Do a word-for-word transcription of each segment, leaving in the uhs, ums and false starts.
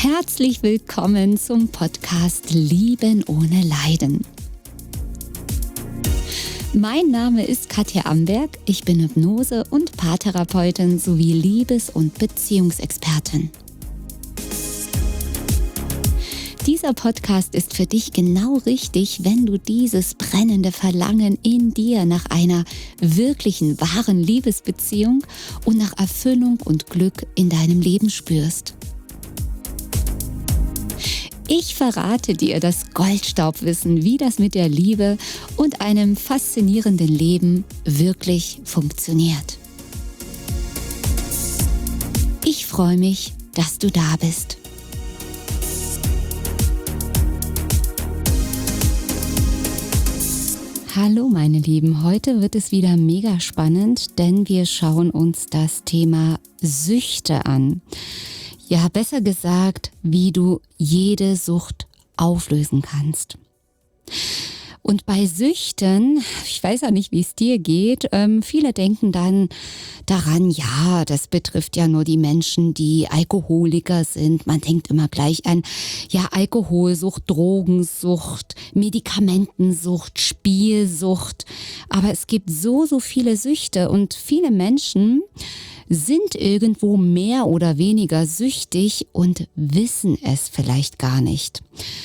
Herzlich willkommen zum Podcast Lieben ohne Leiden. Mein Name ist Katja Amberg, ich bin Hypnose- und Paartherapeutin sowie Liebes- und Beziehungsexpertin. Dieser Podcast ist für dich genau richtig, wenn du dieses brennende Verlangen in dir nach einer wirklichen, wahren Liebesbeziehung und nach Erfüllung und Glück in deinem Leben spürst. Ich verrate dir das Goldstaubwissen, wie das mit der Liebe und einem faszinierenden Leben wirklich funktioniert. Ich freue mich, dass du da bist. Hallo meine Lieben, heute wird es wieder mega spannend, denn wir schauen uns das Thema Süchte an. Ja, besser gesagt, wie du jede Sucht auflösen kannst. Und bei Süchten, ich weiß ja nicht, wie es dir geht, ähm, viele denken dann daran, ja, das betrifft ja nur die Menschen, die Alkoholiker sind. Man denkt immer gleich an, ja, Alkoholsucht, Drogensucht, Medikamentensucht, Spielsucht. Aber es gibt so, so viele Süchte und viele Menschen sind irgendwo mehr oder weniger süchtig und wissen es vielleicht gar nicht.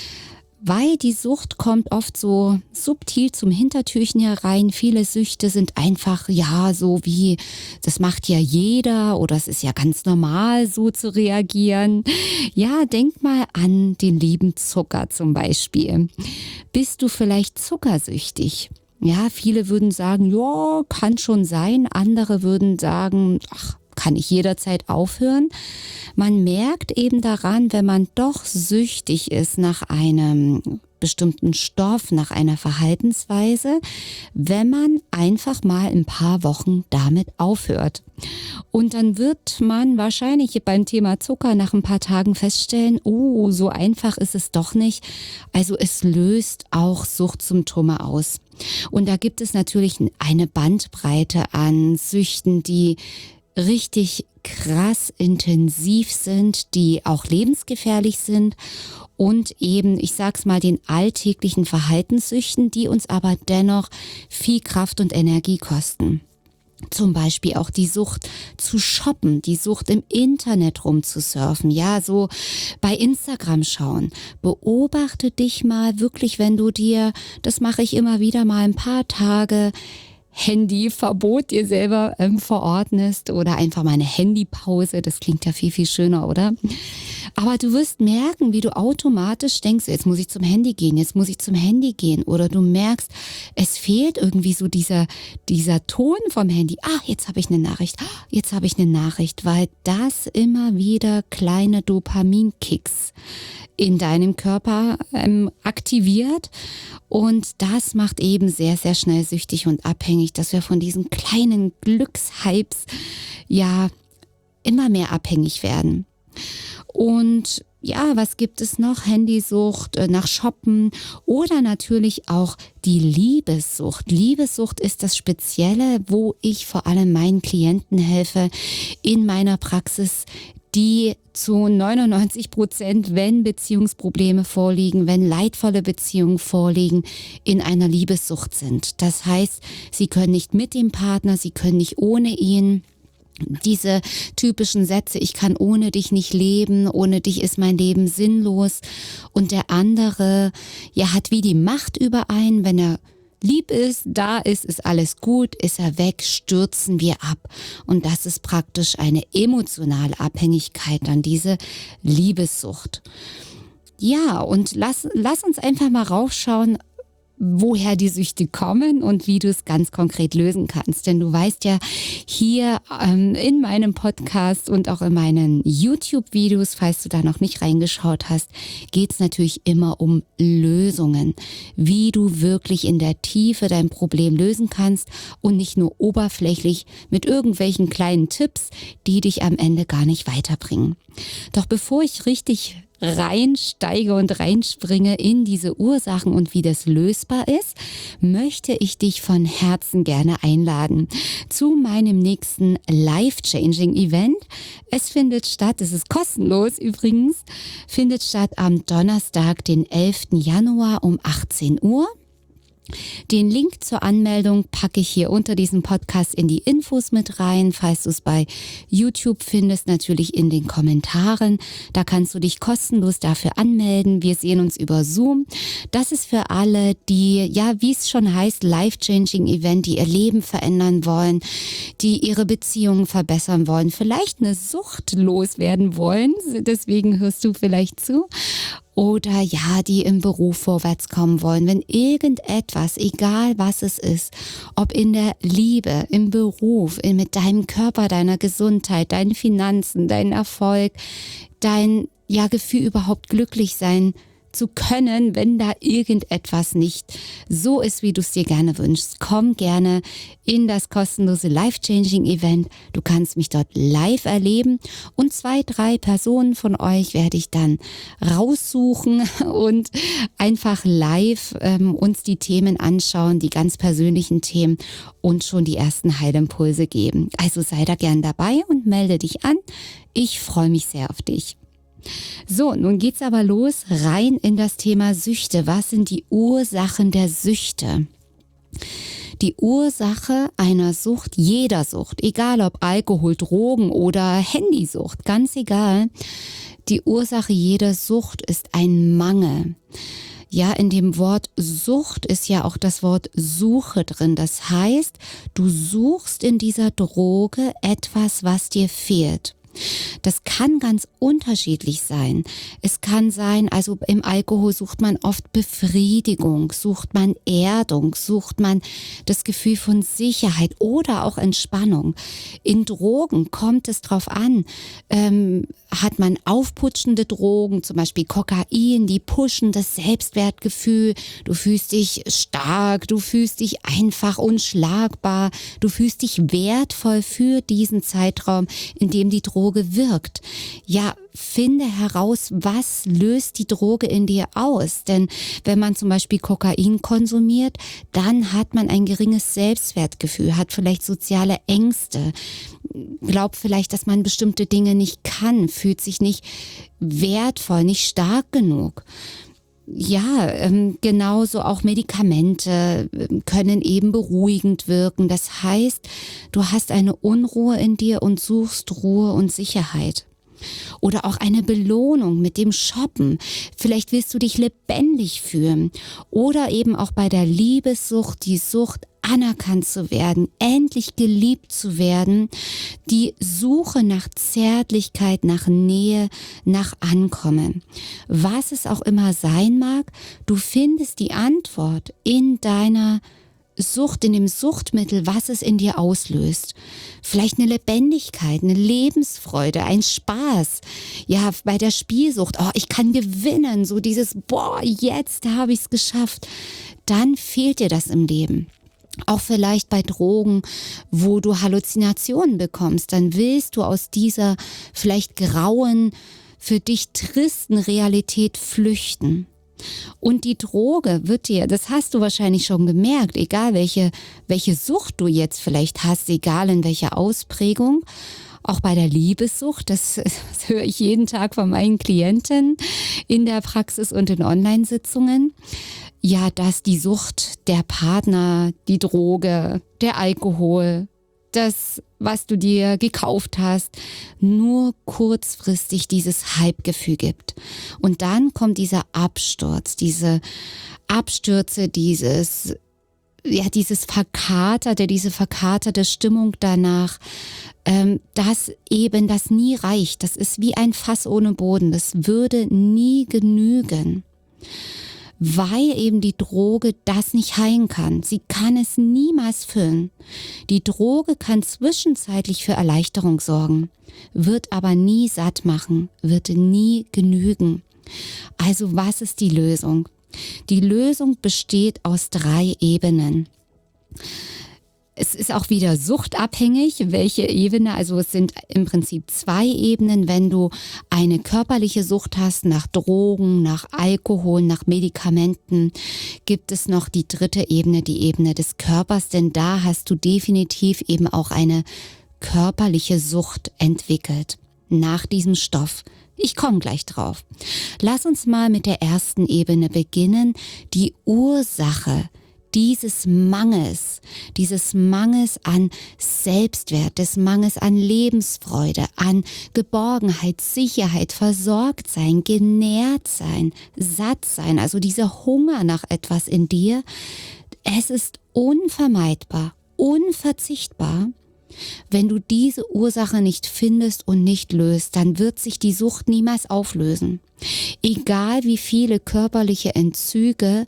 Weil die Sucht kommt oft so subtil zum Hintertürchen herein. Viele Süchte sind einfach, ja, so wie, das macht ja jeder oder es ist ja ganz normal, so zu reagieren. Ja, denk mal an den lieben Zucker zum Beispiel. Bist du vielleicht zuckersüchtig? Ja, viele würden sagen, ja, kann schon sein. Andere würden sagen, ach, kann ich jederzeit aufhören. Man merkt eben daran, wenn man doch süchtig ist nach einem bestimmten Stoff, nach einer Verhaltensweise, wenn man einfach mal ein paar Wochen damit aufhört. Und dann wird man wahrscheinlich beim Thema Zucker nach ein paar Tagen feststellen, oh, so einfach ist es doch nicht. Also es löst auch Suchtsymptome aus. Und da gibt es natürlich eine Bandbreite an Süchten, die richtig krass intensiv sind, die auch lebensgefährlich sind und eben, ich sag's mal, den alltäglichen Verhaltenssüchten, die uns aber dennoch viel Kraft und Energie kosten. Zum Beispiel auch die Sucht zu shoppen, die Sucht im Internet rumzusurfen, ja, so bei Instagram schauen. Beobachte dich mal wirklich, wenn du dir, das mache ich immer wieder mal ein paar Tage, Handyverbot dir selber ähm, verordnest oder einfach mal eine Handypause. Das klingt ja viel, viel schöner, oder? Aber du wirst merken, wie du automatisch denkst, jetzt muss ich zum Handy gehen, jetzt muss ich zum Handy gehen. Oder du merkst, es fehlt irgendwie so dieser, dieser Ton vom Handy. Ah, jetzt habe ich eine Nachricht, ah, jetzt habe ich eine Nachricht, weil das immer wieder kleine Dopaminkicks in deinem Körper ähm, aktiviert und das macht eben sehr, sehr schnell süchtig und abhängig, dass wir von diesen kleinen Glückshypes ja immer mehr abhängig werden. Und ja, was gibt es noch? Handysucht, äh, nach Shoppen oder natürlich auch die Liebessucht. Liebessucht ist das Spezielle, wo ich vor allem meinen Klienten helfe in meiner Praxis, die zu neunundneunzig Prozent, wenn Beziehungsprobleme vorliegen, wenn leidvolle Beziehungen vorliegen, in einer Liebessucht sind. Das heißt, sie können nicht mit dem Partner, sie können nicht ohne ihn. Diese typischen Sätze, ich kann ohne dich nicht leben, ohne dich ist mein Leben sinnlos. Und der andere, ja, hat wie die Macht über einen, wenn er lieb ist, da ist, ist alles gut, ist er weg, stürzen wir ab. Und das ist praktisch eine emotionale Abhängigkeit, dann diese Liebessucht. Ja, und lass, lass uns einfach mal raufschauen, woher die Süchte kommen und wie du es ganz konkret lösen kannst. Denn du weißt ja, hier ähm, in meinem Podcast und auch in meinen YouTube-Videos, falls du da noch nicht reingeschaut hast, geht es natürlich immer um Lösungen. Wie du wirklich in der Tiefe dein Problem lösen kannst und nicht nur oberflächlich mit irgendwelchen kleinen Tipps, die dich am Ende gar nicht weiterbringen. Doch bevor ich richtig reinsteige und reinspringe in diese Ursachen und wie das lösbar ist, möchte ich dich von Herzen gerne einladen zu meinem nächsten Life-Changing Event. Es findet statt, es ist kostenlos übrigens, findet statt am Donnerstag, den elften Januar um achtzehn Uhr. Den Link zur Anmeldung packe ich hier unter diesem Podcast in die Infos mit rein. Falls du es bei YouTube findest, natürlich in den Kommentaren. Da kannst du dich kostenlos dafür anmelden. Wir sehen uns über Zoom. Das ist für alle, die, ja, wie es schon heißt, Life-Changing Event, die ihr Leben verändern wollen, die ihre Beziehungen verbessern wollen, vielleicht eine Sucht loswerden wollen. Deswegen hörst du vielleicht zu. Oder ja, die im Beruf vorwärts kommen wollen. Wenn irgendetwas, egal was es ist, ob in der Liebe, im Beruf, in, mit deinem Körper, deiner Gesundheit, deinen Finanzen, dein Erfolg, dein ja, Gefühl überhaupt glücklich sein zu können, wenn da irgendetwas nicht so ist, wie du es dir gerne wünschst. Komm gerne in das kostenlose Life-Changing Event. Du kannst mich dort live erleben und zwei, drei Personen von euch werde ich dann raussuchen und einfach live ähm, uns die Themen anschauen, die ganz persönlichen Themen und schon die ersten Heilimpulse geben. Also sei da gern dabei und melde dich an. Ich freue mich sehr auf dich. So, nun geht's aber los, rein in das Thema Süchte. Was sind die Ursachen der Süchte? Die Ursache einer Sucht, jeder Sucht, egal ob Alkohol, Drogen oder Handysucht, ganz egal. Die Ursache jeder Sucht ist ein Mangel. Ja, in dem Wort Sucht ist ja auch das Wort Suche drin. Das heißt, du suchst in dieser Droge etwas, was dir fehlt. Das kann ganz unterschiedlich sein. Es kann sein, also im Alkohol sucht man oft Befriedigung, sucht man Erdung, sucht man das Gefühl von Sicherheit oder auch Entspannung. In Drogen kommt es drauf an, ähm, hat man aufputschende Drogen, zum Beispiel Kokain, die pushen das Selbstwertgefühl. Du fühlst dich stark, du fühlst dich einfach unschlagbar, du fühlst dich wertvoll für diesen Zeitraum, in dem die Droge wirkt. Ja, finde heraus, was löst die Droge in dir aus. Denn wenn man zum Beispiel Kokain konsumiert, dann hat man ein geringes Selbstwertgefühl, hat vielleicht soziale Ängste, glaubt vielleicht, dass man bestimmte Dinge nicht kann, fühlt sich nicht wertvoll, nicht stark genug. Ja, ähm, genauso auch Medikamente können eben beruhigend wirken. Das heißt, du hast eine Unruhe in dir und suchst Ruhe und Sicherheit. Oder auch eine Belohnung mit dem Shoppen. Vielleicht willst du dich lebendig fühlen. Oder eben auch bei der Liebessucht, die Sucht, anerkannt zu werden, endlich geliebt zu werden, die Suche nach Zärtlichkeit, nach Nähe, nach Ankommen. Was es auch immer sein mag, du findest die Antwort in deiner Sucht, in dem Suchtmittel, was es in dir auslöst. Vielleicht eine Lebendigkeit, eine Lebensfreude, ein Spaß. Ja, bei der Spielsucht, oh, ich kann gewinnen, so dieses, boah, jetzt habe ich es geschafft. Dann fehlt dir das im Leben. Auch vielleicht bei Drogen, wo du Halluzinationen bekommst, dann willst du aus dieser vielleicht grauen, für dich tristen Realität flüchten. Und die Droge wird dir, das hast du wahrscheinlich schon gemerkt, egal welche, welche Sucht du jetzt vielleicht hast, egal in welcher Ausprägung, auch bei der Liebessucht, das, das höre ich jeden Tag von meinen Klienten in der Praxis und in Online-Sitzungen, ja, dass die Sucht, der Partner, die Droge, der Alkohol, das, was du dir gekauft hast, nur kurzfristig dieses Hype-Gefühl gibt. Und dann kommt dieser Absturz, diese Abstürze, dieses, ja, dieses verkaterte, diese verkaterte Stimmung danach, ähm, dass eben das nie reicht. Das ist wie ein Fass ohne Boden. Das würde nie genügen. Weil eben die Droge das nicht heilen kann. Sie kann es niemals füllen. Die Droge kann zwischenzeitlich für Erleichterung sorgen, wird aber nie satt machen, wird nie genügen. Also was ist die Lösung? Die Lösung besteht aus drei Ebenen. Es ist auch wieder suchtabhängig, welche Ebene. Also es sind im Prinzip zwei Ebenen. Wenn du eine körperliche Sucht hast nach Drogen, nach Alkohol, nach Medikamenten, gibt es noch die dritte Ebene, die Ebene des Körpers. Denn da hast du definitiv eben auch eine körperliche Sucht entwickelt nach diesem Stoff. Ich komme gleich drauf. Lass uns mal mit der ersten Ebene beginnen. Die Ursache dieses Mangels, dieses Mangels an Selbstwert, des Mangels an Lebensfreude, an Geborgenheit, Sicherheit, versorgt sein, genährt sein, satt sein, also dieser Hunger nach etwas in dir, es ist unvermeidbar, unverzichtbar. Wenn du diese Ursache nicht findest und nicht löst, dann wird sich die Sucht niemals auflösen. Egal wie viele körperliche Entzüge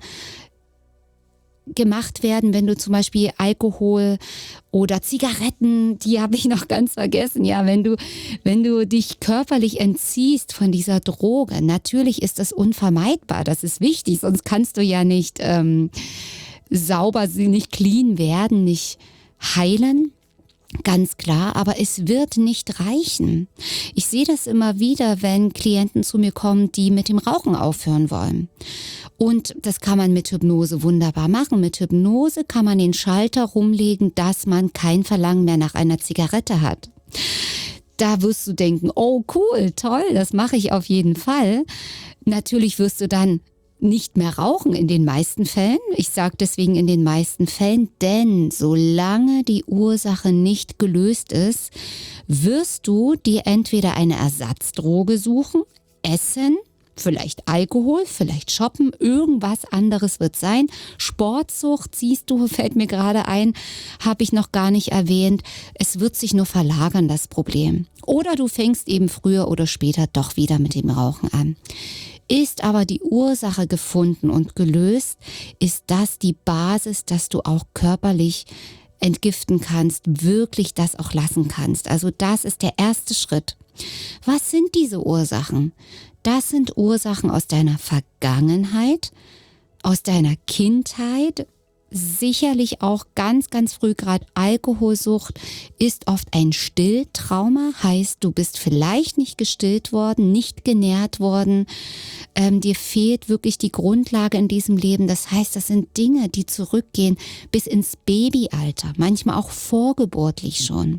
gemacht werden, wenn du zum Beispiel Alkohol oder Zigaretten, die habe ich noch ganz vergessen, ja, wenn du, wenn du dich körperlich entziehst von dieser Droge, natürlich ist das unvermeidbar, das ist wichtig, sonst kannst du ja nicht ähm, sauber, nicht clean werden, nicht heilen. Ganz klar, aber es wird nicht reichen. Ich sehe das immer wieder, wenn Klienten zu mir kommen, die mit dem Rauchen aufhören wollen. Und das kann man mit Hypnose wunderbar machen. Mit Hypnose kann man den Schalter rumlegen, dass man kein Verlangen mehr nach einer Zigarette hat. Da wirst du denken, oh cool, toll, das mache ich auf jeden Fall. Natürlich wirst du dann nicht mehr rauchen in den meisten Fällen. Ich sage deswegen in den meisten Fällen, denn solange die Ursache nicht gelöst ist, wirst du dir entweder eine Ersatzdroge suchen, essen, vielleicht Alkohol, vielleicht shoppen, irgendwas anderes wird sein. Sportsucht, siehst du, fällt mir gerade ein, habe ich noch gar nicht erwähnt. Es wird sich nur verlagern, das Problem. Oder du fängst eben früher oder später doch wieder mit dem Rauchen an. Ist aber die Ursache gefunden und gelöst, ist das die Basis, dass du auch körperlich entgiften kannst, wirklich das auch lassen kannst. Also das ist der erste Schritt. Was sind diese Ursachen? Das sind Ursachen aus deiner Vergangenheit, aus deiner Kindheit, sicherlich auch ganz, ganz früh, gerade Alkoholsucht ist oft ein Stilltrauma, heißt, du bist vielleicht nicht gestillt worden, nicht genährt worden, ähm, dir fehlt wirklich die Grundlage in diesem Leben. Das heißt, das sind Dinge, die zurückgehen bis ins Babyalter, manchmal auch vorgeburtlich schon.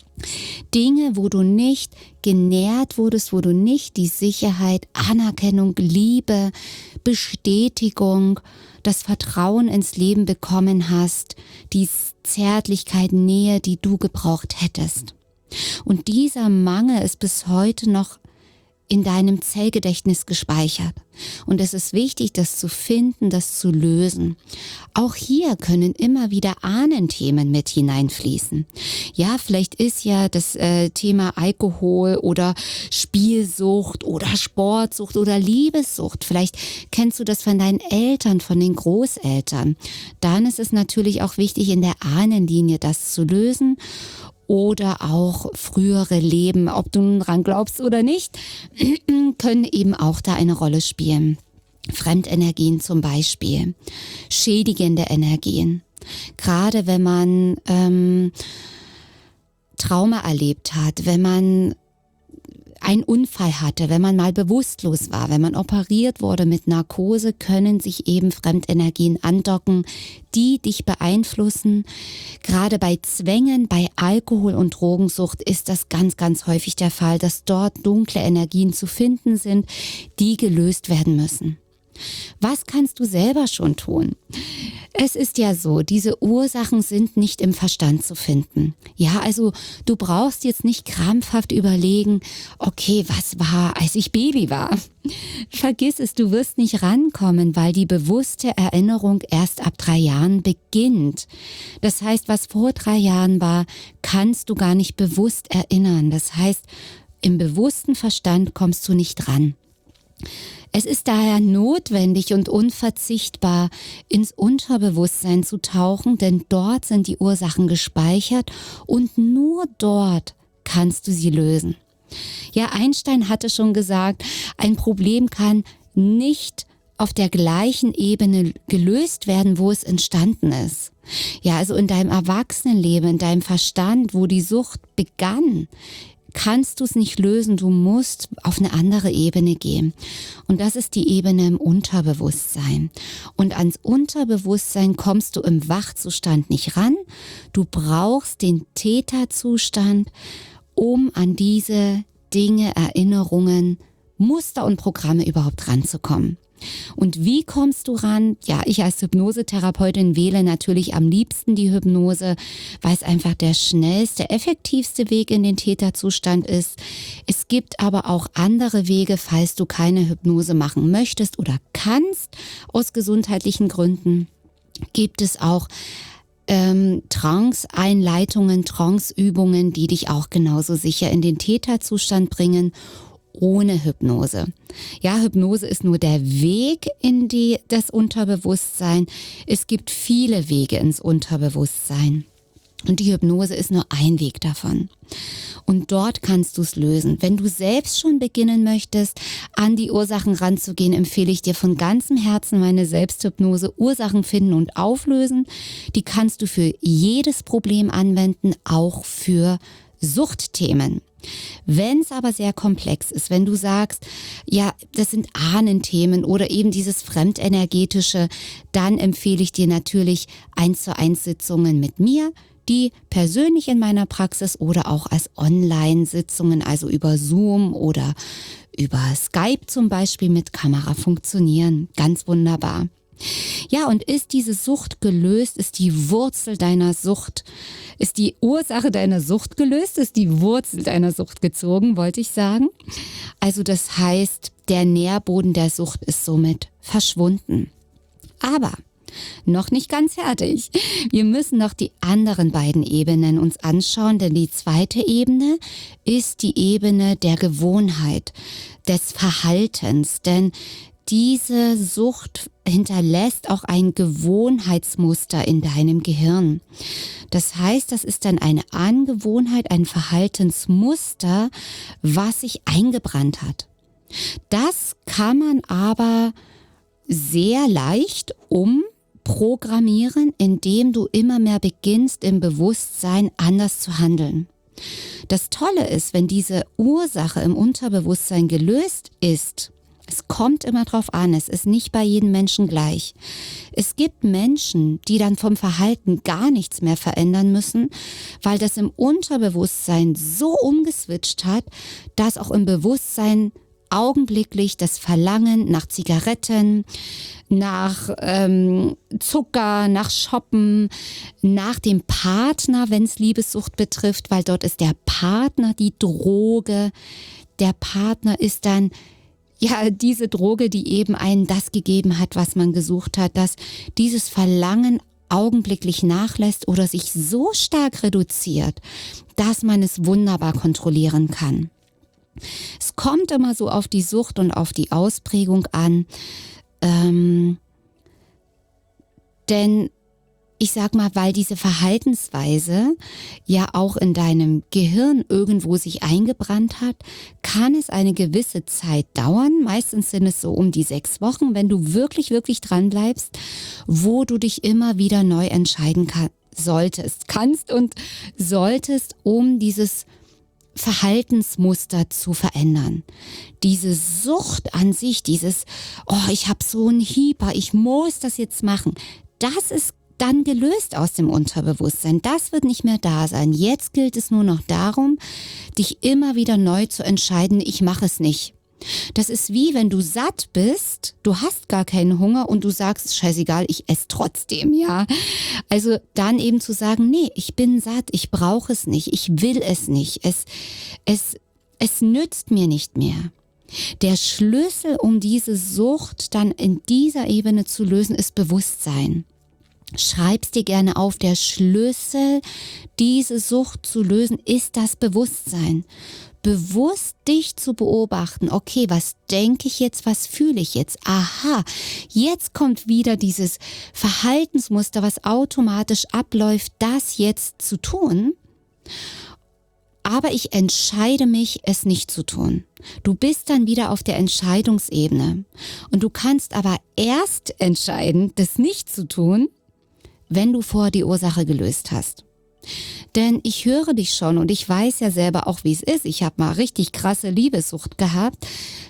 Dinge, wo du nicht genährt wurdest, wo du nicht die Sicherheit, Anerkennung, Liebe, Bestätigung, das Vertrauen ins Leben bekommen hast, die Zärtlichkeit, Nähe, die du gebraucht hättest. Und dieser Mangel ist bis heute noch in deinem Zellgedächtnis gespeichert. Und es ist wichtig, das zu finden, das zu lösen. Auch hier können immer wieder Ahnenthemen mit hineinfließen. Ja, vielleicht ist ja das äh, Thema Alkohol oder Spielsucht oder Sportsucht oder Liebessucht. Vielleicht kennst du das von deinen Eltern, von den Großeltern. Dann ist es natürlich auch wichtig, in der Ahnenlinie das zu lösen. Oder auch frühere Leben, ob du nun dran glaubst oder nicht, können eben auch da eine Rolle spielen. Fremdenergien zum Beispiel, schädigende Energien. Gerade wenn man ähm, Trauma erlebt hat, wenn man einen Unfall hatte, wenn man mal bewusstlos war, wenn man operiert wurde mit Narkose, können sich eben Fremdenergien andocken, die dich beeinflussen. Gerade bei Zwängen, bei Alkohol- und Drogensucht ist das ganz, ganz häufig der Fall, dass dort dunkle Energien zu finden sind, die gelöst werden müssen. Was kannst du selber schon tun? Es ist ja so, diese Ursachen sind nicht im Verstand zu finden. Ja, also du brauchst jetzt nicht krampfhaft überlegen, okay, was war, als ich Baby war? Vergiss es, du wirst nicht rankommen, weil die bewusste Erinnerung erst ab drei Jahren beginnt. Das heißt, was vor drei Jahren war, kannst du gar nicht bewusst erinnern. Das heißt, im bewussten Verstand kommst du nicht ran. Es ist daher notwendig und unverzichtbar, ins Unterbewusstsein zu tauchen, denn dort sind die Ursachen gespeichert und nur dort kannst du sie lösen. Ja, Einstein hatte schon gesagt, ein Problem kann nicht auf der gleichen Ebene gelöst werden, wo es entstanden ist. Ja, also in deinem Erwachsenenleben, in deinem Verstand, wo die Sucht begann, kannst du es nicht lösen. Du musst auf eine andere Ebene gehen. Und das ist die Ebene im Unterbewusstsein. Und ans Unterbewusstsein kommst du im Wachzustand nicht ran. Du brauchst den Täterzustand, um an diese Dinge, Erinnerungen, Muster und Programme überhaupt ranzukommen. Und wie kommst du ran? Ja, ich als Hypnosetherapeutin wähle natürlich am liebsten die Hypnose, weil es einfach der schnellste, effektivste Weg in den Täterzustand ist. Es gibt aber auch andere Wege, falls du keine Hypnose machen möchtest oder kannst, aus gesundheitlichen Gründen, gibt es auch ähm, Trance-Einleitungen, Trance-Übungen, die dich auch genauso sicher in den Täterzustand bringen, ohne Hypnose. Ja, Hypnose ist nur der Weg in die, das Unterbewusstsein. Es gibt viele Wege ins Unterbewusstsein. Und die Hypnose ist nur ein Weg davon. Und dort kannst du es lösen. Wenn du selbst schon beginnen möchtest, an die Ursachen ranzugehen, empfehle ich dir von ganzem Herzen meine Selbsthypnose Ursachen finden und auflösen. Die kannst du für jedes Problem anwenden, auch für Suchtthemen. Wenn es aber sehr komplex ist, wenn du sagst, ja, das sind Ahnenthemen oder eben dieses Fremdenergetische, dann empfehle ich dir natürlich eins zu eins Sitzungen mit mir, die persönlich in meiner Praxis oder auch als Online-Sitzungen, also über Zoom oder über Skype zum Beispiel mit Kamera funktionieren. Ganz wunderbar. Ja, und ist diese Sucht gelöst, ist die Wurzel deiner Sucht, ist die Ursache deiner Sucht gelöst, ist die Wurzel deiner Sucht gezogen, wollte ich sagen. Also das heißt, der Nährboden der Sucht ist somit verschwunden. Aber noch nicht ganz fertig. Wir müssen noch die anderen beiden Ebenen uns anschauen, denn die zweite Ebene ist die Ebene der Gewohnheit, des Verhaltens, denn diese Sucht hinterlässt auch ein Gewohnheitsmuster in deinem Gehirn. Das heißt, das ist dann eine Angewohnheit, ein Verhaltensmuster, was sich eingebrannt hat. Das kann man aber sehr leicht umprogrammieren, indem du immer mehr beginnst, im Bewusstsein anders zu handeln. Das Tolle ist, wenn diese Ursache im Unterbewusstsein gelöst ist, es kommt immer drauf an, es ist nicht bei jedem Menschen gleich. Es gibt Menschen, die dann vom Verhalten gar nichts mehr verändern müssen, weil das im Unterbewusstsein so umgeswitcht hat, dass auch im Bewusstsein augenblicklich das Verlangen nach Zigaretten, nach ähm, Zucker, nach Shoppen, nach dem Partner, wenn es Liebessucht betrifft, weil dort ist der Partner die Droge. Der Partner ist dann ja diese Droge, die eben einen das gegeben hat, was man gesucht hat, dass dieses Verlangen augenblicklich nachlässt oder sich so stark reduziert, dass man es wunderbar kontrollieren kann. Es kommt immer so auf die Sucht und auf die Ausprägung an, ähm, denn ich sag mal, weil diese Verhaltensweise ja auch in deinem Gehirn irgendwo sich eingebrannt hat, kann es eine gewisse Zeit dauern. Meistens sind es so um die sechs Wochen, wenn du wirklich, wirklich dran bleibst, wo du dich immer wieder neu entscheiden kann, solltest, kannst und solltest, um dieses Verhaltensmuster zu verändern. Diese Sucht an sich, dieses, oh, ich habe so einen Hyper, ich muss das jetzt machen, das ist dann gelöst aus dem Unterbewusstsein. Das wird nicht mehr da sein. Jetzt gilt es nur noch darum, dich immer wieder neu zu entscheiden, ich mache es nicht. Das ist wie, wenn du satt bist, du hast gar keinen Hunger und du sagst, scheißegal, ich esse trotzdem, ja. Also dann eben zu sagen, nee, ich bin satt, ich brauche es nicht, ich will es nicht, es, es, es nützt mir nicht mehr. Der Schlüssel, um diese Sucht dann in dieser Ebene zu lösen, ist Bewusstsein. Schreib's dir gerne auf, der Schlüssel, diese Sucht zu lösen, ist das Bewusstsein. Bewusst dich zu beobachten, okay, was denke ich jetzt, was fühle ich jetzt? Aha, jetzt kommt wieder dieses Verhaltensmuster, was automatisch abläuft, das jetzt zu tun. aber ich entscheide mich, es nicht zu tun. Du bist dann wieder auf der Entscheidungsebene und du kannst aber erst entscheiden, das nicht zu tun, wenn du vorher die Ursache gelöst hast. Denn ich höre dich schon und ich weiß ja selber auch, wie es ist. Ich habe mal richtig krasse Liebessucht gehabt.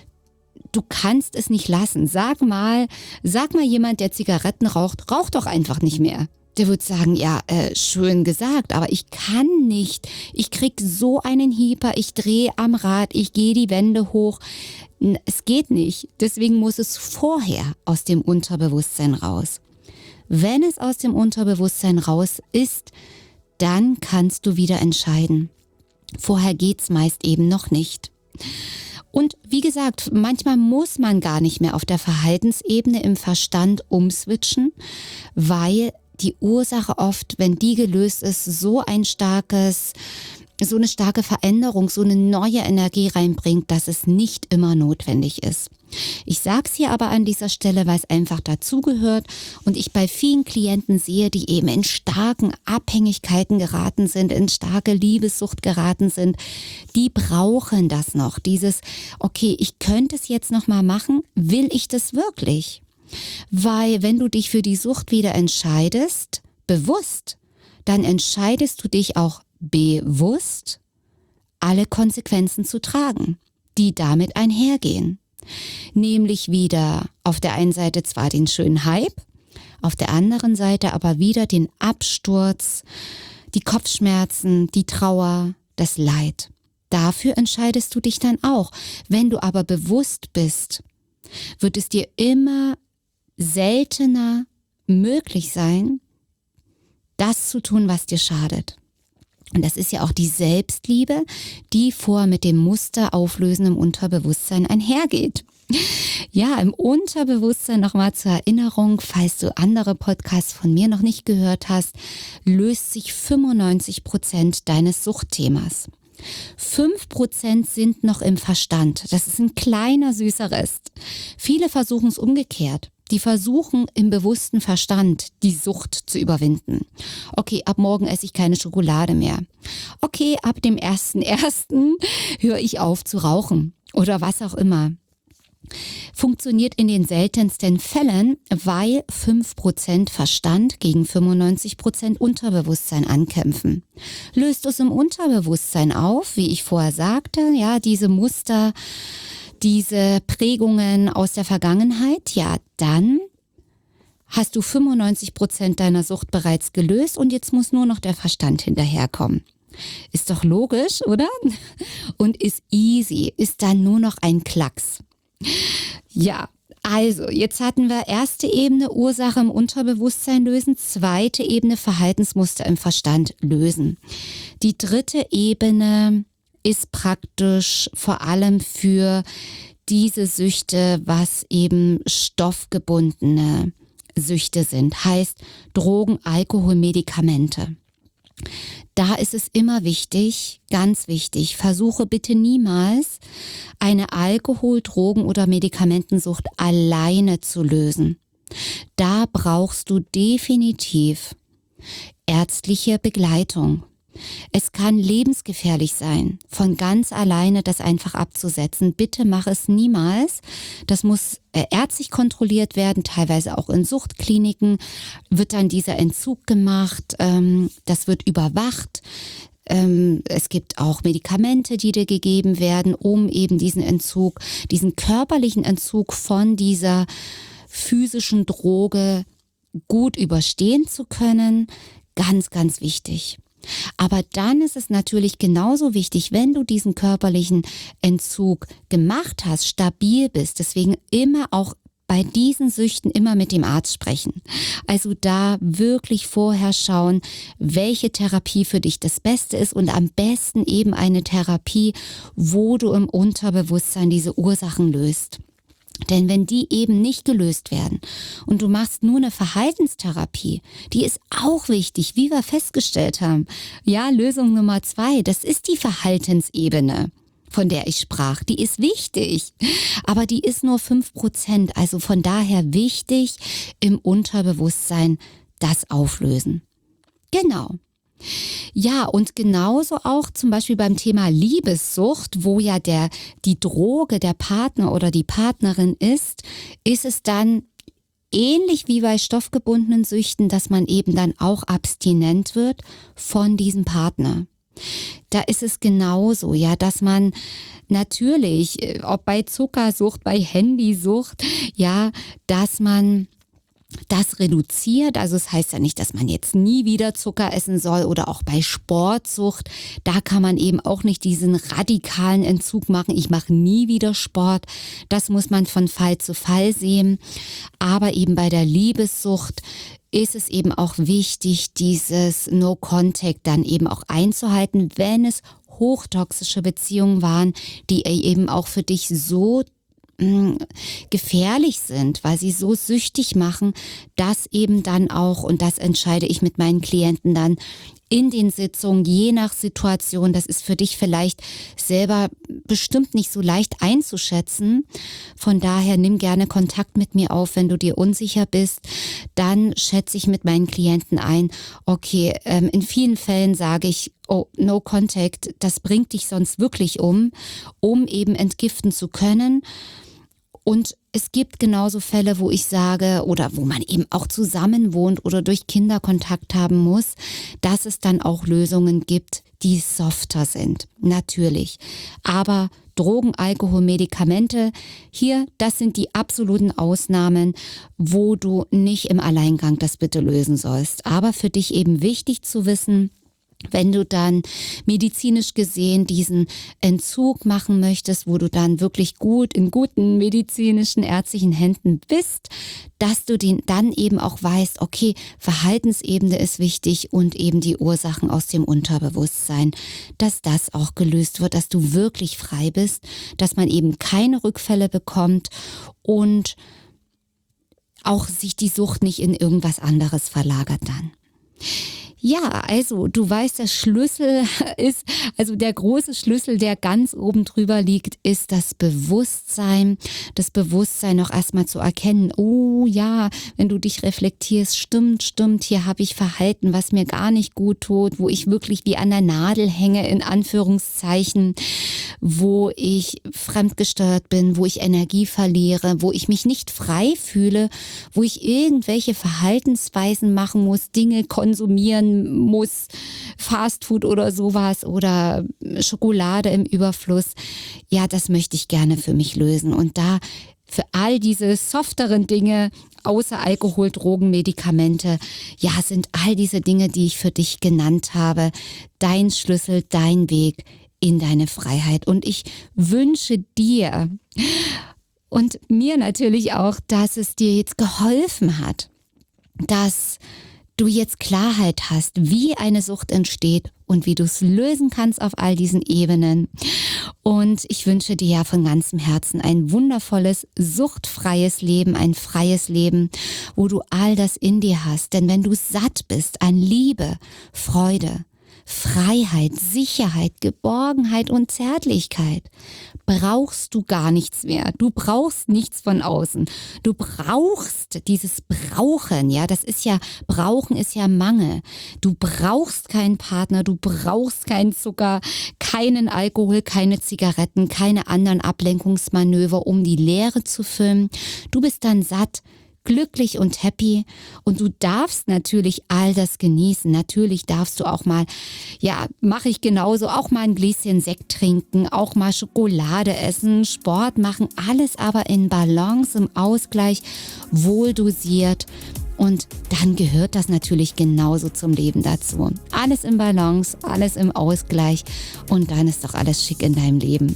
Du kannst es nicht lassen. Sag mal, sag mal jemand, der Zigaretten raucht, raucht doch einfach nicht mehr. Der wird sagen, ja, äh, schön gesagt, aber ich kann nicht. Ich krieg so einen Hieper, ich drehe am Rad, ich gehe die Wände hoch. Es geht nicht. Deswegen muss es vorher aus dem Unterbewusstsein raus. Wenn es aus dem Unterbewusstsein raus ist, dann kannst du wieder entscheiden. Vorher geht's meist eben noch nicht. Und wie gesagt, manchmal muss man gar nicht mehr auf der Verhaltensebene im Verstand umswitchen, weil die Ursache oft, wenn die gelöst ist, so ein starkes, so eine starke Veränderung, so eine neue Energie reinbringt, dass es nicht immer notwendig ist. Ich sage es hier aber an dieser Stelle, weil es einfach dazugehört und ich bei vielen Klienten sehe, die eben in starken Abhängigkeiten geraten sind, in starke Liebessucht geraten sind, die brauchen das noch. Dieses, okay, ich könnte es jetzt noch mal machen, will ich das wirklich? Weil wenn du dich für die Sucht wieder entscheidest, bewusst, dann entscheidest du dich auch bewusst, alle Konsequenzen zu tragen, die damit einhergehen. Nämlich wieder auf der einen Seite zwar den schönen Hype, auf der anderen Seite aber wieder den Absturz, die Kopfschmerzen, die Trauer, das Leid. Dafür entscheidest du dich dann auch. Wenn du aber bewusst bist, wird es dir immer seltener möglich sein, das zu tun, was dir schadet. Und das ist ja auch die Selbstliebe, die vor mit dem Muster auflösen im Unterbewusstsein einhergeht. Ja, im Unterbewusstsein nochmal zur Erinnerung, falls du andere Podcasts von mir noch nicht gehört hast, löst sich fünfundneunzig Prozent deines Suchtthemas. fünf Prozent sind noch im Verstand. Das ist ein kleiner, süßer Rest. Viele versuchen es umgekehrt. Die versuchen im bewussten Verstand die Sucht zu überwinden. Okay, ab morgen esse ich keine Schokolade mehr. Okay, ab dem ersten ersten höre ich auf zu rauchen oder was auch immer. Funktioniert in den seltensten Fällen, weil fünf Prozent Verstand gegen fünfundneunzig Prozent Unterbewusstsein ankämpfen. Löst es im Unterbewusstsein auf, wie ich vorher sagte, ja, diese Muster, diese Prägungen aus der Vergangenheit, ja, dann hast du fünfundneunzig Prozent deiner Sucht bereits gelöst und jetzt muss nur noch der Verstand hinterherkommen. Ist doch logisch, oder? Und ist easy, ist dann nur noch ein Klacks. Ja, also jetzt hatten wir erste Ebene Ursache im Unterbewusstsein lösen, zweite Ebene Verhaltensmuster im Verstand lösen. Die dritte Ebene ist praktisch vor allem für diese Süchte, was eben stoffgebundene Süchte sind, heißt Drogen, Alkohol, Medikamente. Da ist es immer wichtig, ganz wichtig, versuche bitte niemals eine Alkohol-, Drogen- oder Medikamentensucht alleine zu lösen. Da brauchst du definitiv ärztliche Begleitung. Es kann lebensgefährlich sein, von ganz alleine das einfach abzusetzen. Bitte mach es niemals. Das muss äh, ärztlich kontrolliert werden, teilweise auch in Suchtkliniken wird dann dieser Entzug gemacht. Ähm, das wird überwacht. Ähm, es gibt auch Medikamente, die dir gegeben werden, um eben diesen Entzug, diesen körperlichen Entzug von dieser physischen Droge gut überstehen zu können. Ganz, ganz wichtig. Aber dann ist es natürlich genauso wichtig, wenn du diesen körperlichen Entzug gemacht hast, stabil bist. Deswegen immer auch bei diesen Süchten immer mit dem Arzt sprechen. Also da wirklich vorher schauen, welche Therapie für dich das Beste ist und am besten eben eine Therapie, wo du im Unterbewusstsein diese Ursachen löst. Denn wenn die eben nicht gelöst werden und du machst nur eine Verhaltenstherapie, die ist auch wichtig, wie wir festgestellt haben. Ja, Lösung Nummer zwei, das ist die Verhaltensebene, von der ich sprach. Die ist wichtig, aber die ist nur fünf Prozent. Also von daher wichtig, im Unterbewusstsein das auflösen. Genau. Ja, und genauso auch zum Beispiel beim Thema Liebessucht, wo ja der, die Droge der Partner oder die Partnerin ist, ist es dann ähnlich wie bei stoffgebundenen Süchten, dass man eben dann auch abstinent wird von diesem Partner. Da ist es genauso, ja, dass man natürlich, äh, ob bei Zuckersucht, bei Handysucht, ja, dass man das reduziert. Also es heißt ja nicht, dass man jetzt nie wieder Zucker essen soll oder auch bei Sportsucht. Da kann man eben auch nicht diesen radikalen Entzug machen. Ich mache nie wieder Sport. Das muss man von Fall zu Fall sehen. Aber eben bei der Liebessucht ist es eben auch wichtig, dieses No-Contact dann eben auch einzuhalten, wenn es hochtoxische Beziehungen waren, die eben auch für dich so gefährlich sind, weil sie so süchtig machen, dass eben dann auch, und das entscheide ich mit meinen Klienten dann in den Sitzungen, je nach Situation, das ist für dich vielleicht selber bestimmt nicht so leicht einzuschätzen. Von daher nimm gerne Kontakt mit mir auf, wenn du dir unsicher bist. Dann schätze ich mit meinen Klienten ein, okay, ähm, in vielen Fällen sage ich, oh, no contact, das bringt dich sonst wirklich um, um eben entgiften zu können. Und es gibt genauso Fälle, wo ich sage, oder wo man eben auch zusammen wohnt oder durch Kinder Kontakt haben muss, dass es dann auch Lösungen gibt, die softer sind. Natürlich. Aber Drogen, Alkohol, Medikamente, hier, das sind die absoluten Ausnahmen, wo du nicht im Alleingang das bitte lösen sollst. Aber für dich eben wichtig zu wissen, wenn du dann medizinisch gesehen diesen Entzug machen möchtest, wo du dann wirklich gut in guten medizinischen, ärztlichen Händen bist, dass du den dann eben auch weißt, okay, Verhaltensebene ist wichtig und eben die Ursachen aus dem Unterbewusstsein, dass das auch gelöst wird, dass du wirklich frei bist, dass man eben keine Rückfälle bekommt und auch sich die Sucht nicht in irgendwas anderes verlagert dann. Ja, also du weißt, der Schlüssel ist, also der große Schlüssel, der ganz oben drüber liegt, ist das Bewusstsein. Das Bewusstsein auch erstmal zu erkennen, oh ja, wenn du dich reflektierst, stimmt, stimmt, hier habe ich Verhalten, was mir gar nicht gut tut, wo ich wirklich wie an der Nadel hänge, in Anführungszeichen, wo ich fremdgesteuert bin, wo ich Energie verliere, wo ich mich nicht frei fühle, wo ich irgendwelche Verhaltensweisen machen muss, Dinge konsumieren muss, Fastfood oder sowas oder Schokolade im Überfluss. Ja, das möchte ich gerne für mich lösen. Und da für all diese softeren Dinge, außer Alkohol, Drogen, Medikamente, ja, sind all diese Dinge, die ich für dich genannt habe, dein Schlüssel, dein Weg in deine Freiheit. Und ich wünsche dir und mir natürlich auch, dass es dir jetzt geholfen hat, dass du jetzt Klarheit hast, wie eine Sucht entsteht und wie du es lösen kannst auf all diesen Ebenen. Und ich wünsche dir ja von ganzem Herzen ein wundervolles, suchtfreies Leben, ein freies Leben, wo du all das in dir hast. Denn wenn du satt bist an Liebe, Freude, Freiheit, Sicherheit, Geborgenheit und Zärtlichkeit, brauchst du gar nichts mehr. Du brauchst nichts von außen. Du brauchst dieses Brauchen, ja, das ist ja, Brauchen ist ja Mangel. Du brauchst keinen Partner, du brauchst keinen Zucker, keinen Alkohol, keine Zigaretten, keine anderen Ablenkungsmanöver, um die Leere zu füllen. Du bist dann satt, glücklich und happy und du darfst natürlich all das genießen. Natürlich darfst du auch mal, ja, mache ich genauso, auch mal ein Gläschen Sekt trinken, auch mal Schokolade essen, Sport machen, alles aber in Balance, im Ausgleich, wohl dosiert. Und dann gehört das natürlich genauso zum Leben dazu. Alles im Balance, alles im Ausgleich und dann ist doch alles schick in deinem Leben.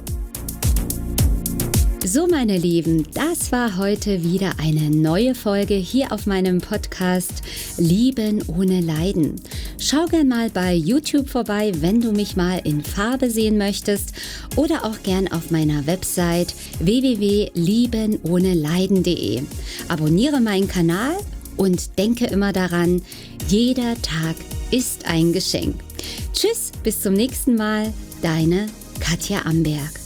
So, meine Lieben, das war heute wieder eine neue Folge hier auf meinem Podcast Lieben ohne Leiden. Schau gern mal bei YouTube vorbei, wenn du mich mal in Farbe sehen möchtest oder auch gern auf meiner Website w w w punkt lieben ohne leiden punkt de. Abonniere meinen Kanal und denke immer daran, jeder Tag ist ein Geschenk. Tschüss, bis zum nächsten Mal, deine Katja Amberg.